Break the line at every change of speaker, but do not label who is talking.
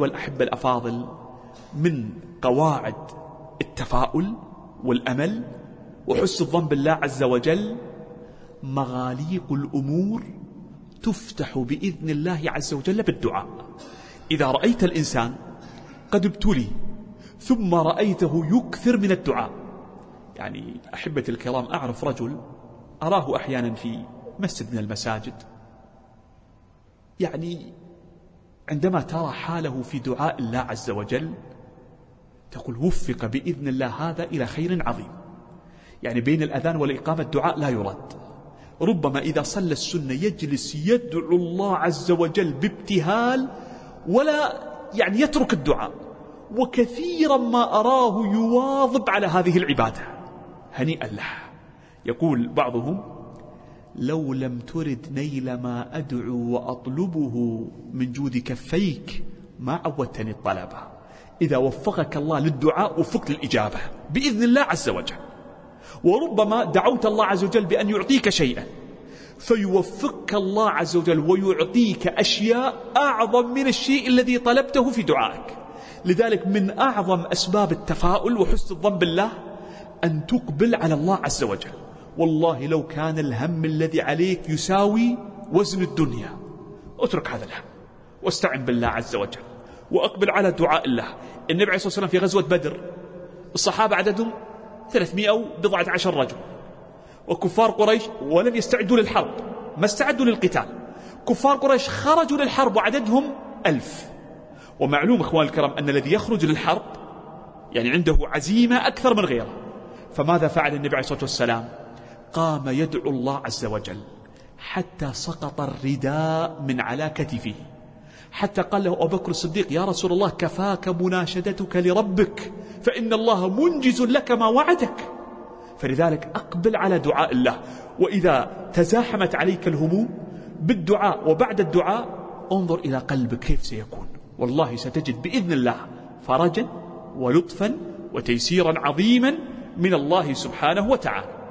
أيها الأحبة الأفاضل، من قواعد التفاؤل والأمل وحسن الظن بالله عز وجل مغاليق الأمور تفتح بإذن الله عز وجل بالدعاء. إذا رأيت الإنسان قد ابتلي ثم رأيته يكثر من الدعاء، يعني أحبة الكرام، أعرف رجل أراه أحيانا في مسجد من المساجد، يعني عندما ترى حاله في دعاء الله عز وجل تقول وفق بإذن الله هذا إلى خير عظيم. يعني بين الأذان والإقامة الدعاء لا يرد، ربما إذا صلى السنة يجلس يدعو الله عز وجل بابتهال ولا يعني يترك الدعاء، وكثيرا ما أراه يواظب على هذه العبادة هنيئا له. يقول بعضهم لو لم ترد نيل ما أدعو وأطلبه من جود كفيك ما عودتني الطلبة. إذا وفقك الله للدعاء وفقت الإجابة بإذن الله عز وجل. وربما دعوت الله عز وجل بأن يعطيك شيئا فيوفقك الله عز وجل ويعطيك أشياء أعظم من الشيء الذي طلبته في دعائك. لذلك من أعظم أسباب التفاؤل وحسن الظن بالله أن تقبل على الله عز وجل. والله لو كان الهم الذي عليك يساوي وزن الدنيا اترك هذا الهم واستعن بالله عز وجل وأقبل على دعاء الله. النبي عليه الصلاة والسلام في غزوة بدر الصحابة عددهم 319 رجل، وكفار قريش ولم يستعدوا للحرب، ما استعدوا للقتال. كفار قريش خرجوا للحرب وعددهم 1000. ومعلوم إخوان الكرام أن الذي يخرج للحرب يعني عنده عزيمة أكثر من غيره. فماذا فعل النبي عليه الصلاة والسلام؟ قام يدعو الله عز وجل حتى سقط الرداء من على كتفه، حتى قال له أبو بكر الصديق يا رسول الله كفاك مناشدتك لربك فإن الله منجز لك ما وعدك. فلذلك أقبل على دعاء الله، وإذا تزاحمت عليك الهموم بالدعاء وبعد الدعاء انظر إلى قلبك كيف سيكون. والله ستجد بإذن الله فرجا ولطفا وتيسيرا عظيما من الله سبحانه وتعالى.